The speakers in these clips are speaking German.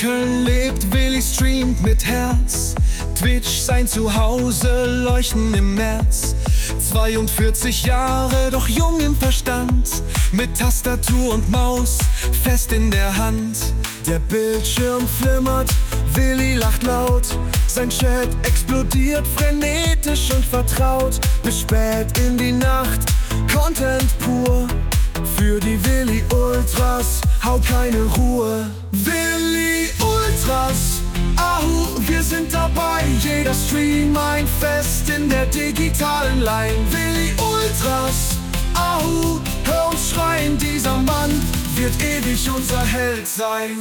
Köln lebt, Willi streamt mit Herz. Twitch sein Zuhause, leuchten im März. 42 Jahre, doch jung im Verstand. Mit Tastatur und Maus fest in der Hand. Der Bildschirm flimmert, Willi lacht laut. Sein Chat explodiert, frenetisch und vertraut. Bis spät in die Nacht, Content pur. Für die Willi Ultras, hau keine Ruhe. Willi Ultras, ahu, wir sind dabei. Jeder Stream ein Fest in der digitalen Line. Willi Ultras, ahu, hör uns schreien. Dieser Mann wird ewig unser Held sein.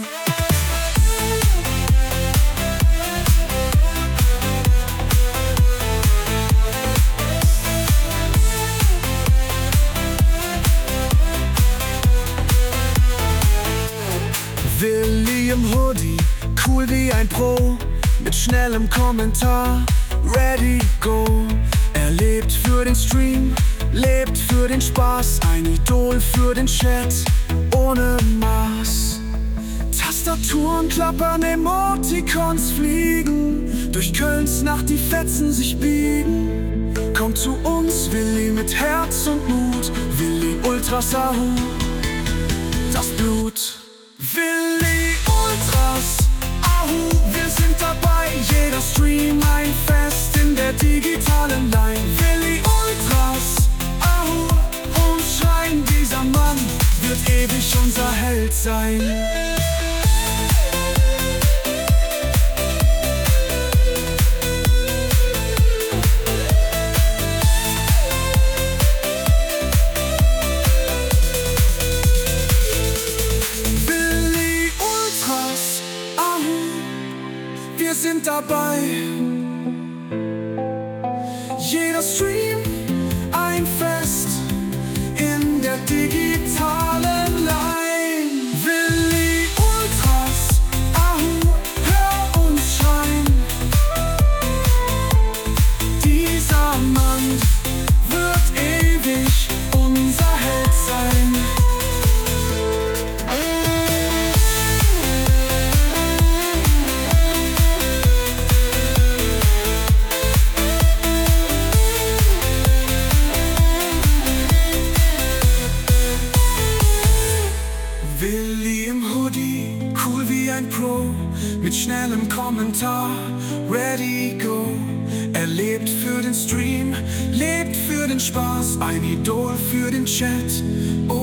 Willi im Hoodie, cool wie ein Pro, mit schnellem Kommentar, ready, go. Er lebt für den Stream, lebt für den Spaß, ein Idol für den Chat, ohne Maß. Tastaturen klappern, Emoticons fliegen, durch Kölns Nacht die Fetzen sich biegen. Kommt zu uns, Willi mit Herz und Mut, Willi Ultras, ahu, das Blut. Willi Ultras, ahu, wir sind dabei. Jeder Stream ein Fest in der digitalen Line. Willi Ultras, ahu, umschreien. Dieser Mann wird ewig unser Held sein. Wir sind dabei. Jeder Stream ein Fest in der digitalen Line. Willi Ultras, ahu, hör uns schreien. Dieser Mann wird ewig unser Held sein. Willi im Hoodie, cool wie ein Pro, mit schnellem Kommentar, ready, go. Er lebt für den Stream, lebt für den Spaß, ein Idol für den Chat.